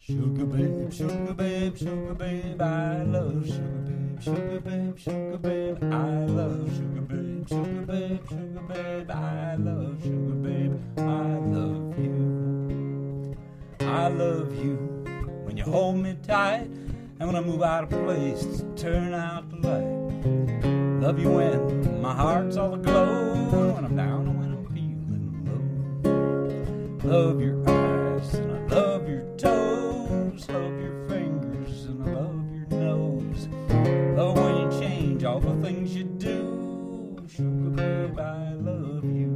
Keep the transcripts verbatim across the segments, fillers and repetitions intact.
Sugar babe, sugar babe, sugar babe, I love sugar babe, sugar babe, sugar babe, I love sugar babe, sugar babe, sugar babe, I love sugar babe, I love you. I love you when you hold me tight, and when I move out of place to turn out the light. Love you when my heart's all aglow, when I'm down and when I'm feeling low. Love your eyes and I love your toes, love your fingers and I love your nose. Love when you change all the things you do. Sugar babe, I love you.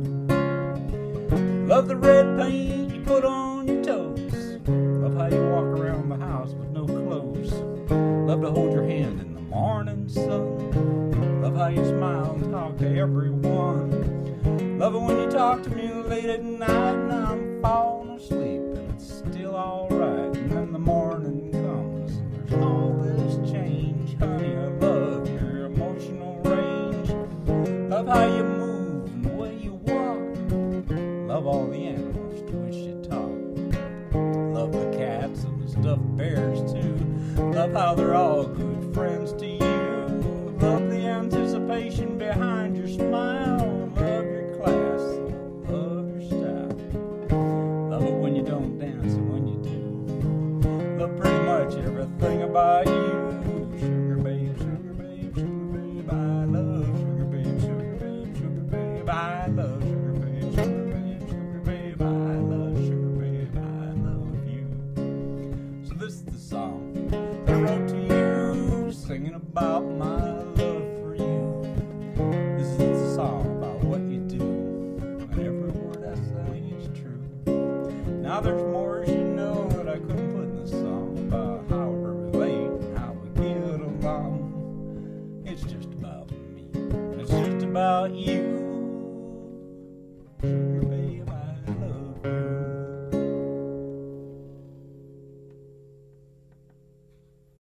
Love the red paint you put on your toes. Love how you walk around the house with no clothes. Love to hold your hand in the morning sun. Love how you smile and talk to everyone. Love it when you talk to me late at night and I'm falling asleep and it's still alright. And then the morning comes and there's all this change. Honey, I love your emotional range. Love how you move and the way you walk. Love all the animals to which you talk. Love the cats and the stuffed bears too. Love how they're all good friends to you. Love the anticipation behind your smile. Love your class, love your style. Love it when you don't dance and when you do. Love pretty much everything about you. Sugar babe, sugar babe, sugar babe, I love sugar babe, sugar babe, sugar babe, I love sugar babe, sugar babe, sugar babe, I love sugar babe, I love you. So this is the song that I wrote to you, singing about my love for you. This is the song about what you do, and every word I say is true. Now there's more, as you know, that I couldn't put in this song about how we relate and how we get along. It's just about me. It's just about you.